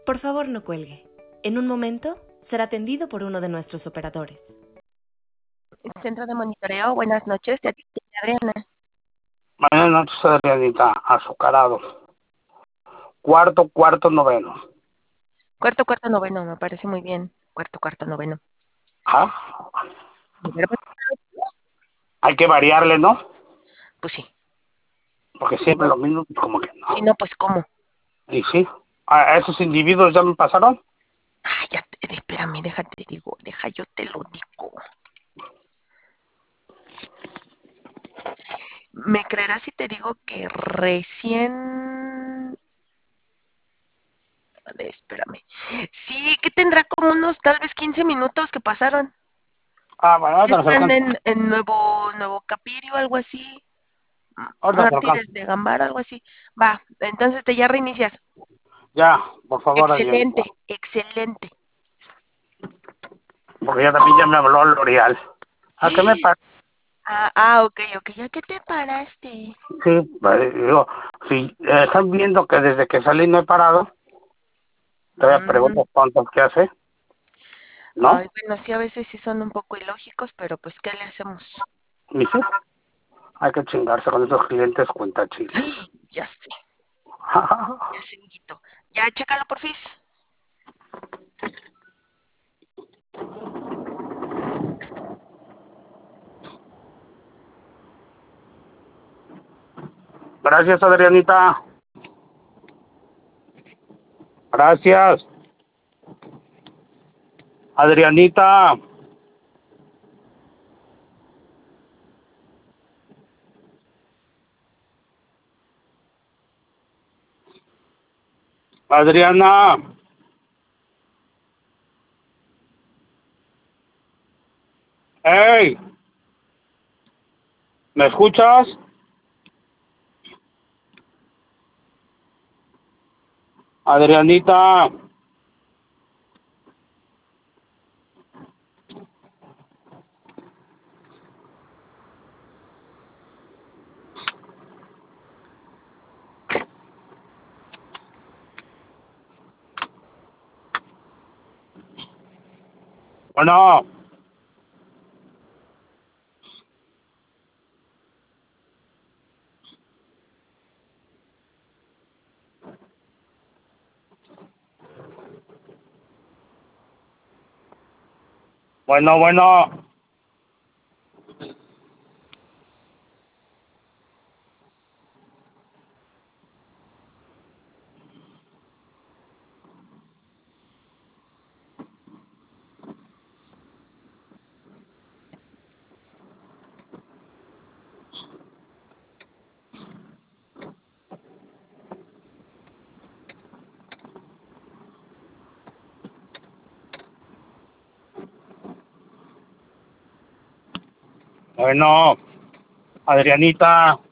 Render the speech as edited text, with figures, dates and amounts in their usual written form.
Por favor, no cuelgue. En un momento será atendido por uno de nuestros operadores. Centro de monitoreo, buenas noches, te atiende Adriana. Buenas noches, Adrianita. Azucarado. Cuarto, noveno. Cuarto, noveno, me parece muy bien. Cuarto, noveno. Ah, ¿De verbo? hay que variarle, ¿no? Pues sí. Porque Si siempre no, lo mismo, como que si no. no, pues ¿cómo? Y sí. ¿A esos individuos ya me pasaron? Ah, espérame, yo te lo digo. ¿Me creerás si te digo que recién... A ver, espérame. Sí, que tendrá como unos tal vez 15 minutos que pasaron. Ah, bueno, ahorita nos Están alcanza. en Nuevo Capirio, algo así. Ahorita nos alcanza. Martínez de Gambara, algo así. Va, entonces te ya reinicias. Ya, por favor, Adrianita. Excelente, excelente. Porque ya también ya me habló L'Oreal. ¿A qué me pasa? Ok. ¿Ya que te paraste? Sí, digo, si están viendo que desde que salí no he parado, todavía Mm, pregunto cuánto que hace, ¿no? Ay, bueno, sí, a veces sí son un poco ilógicos, pero pues, ¿qué le hacemos? Y sí, hay que chingarse con esos clientes cuenta chiles. Ya sé, Huguito. Ya, chécalo, porfis. Gracias, Adrianita. Gracias. Adrianita. Adriana. Hey, ¿me escuchas? Adrianita. Bueno, bueno. Bueno, Adrianita.